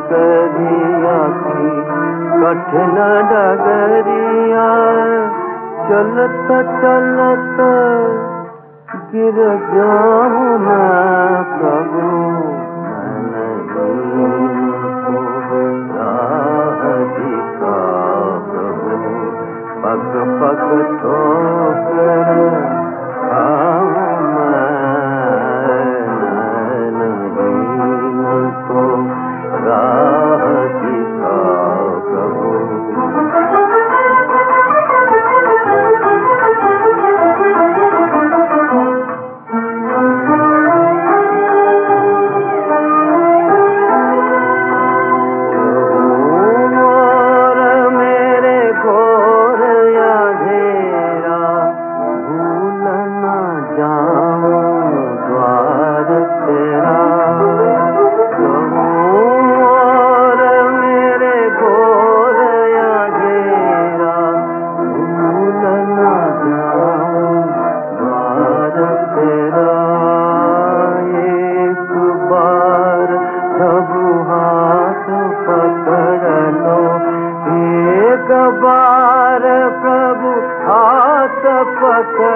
करिया की कठिन डगरिया, चलत चलत गिर जाऊं मैं प्रभु, मैं नहीं तो राह दिखा प्रभु, पग पग ठोकर खाऊं मैं नहीं तो राह दिखा प्रभु। बार प्रभु हाथ पकड़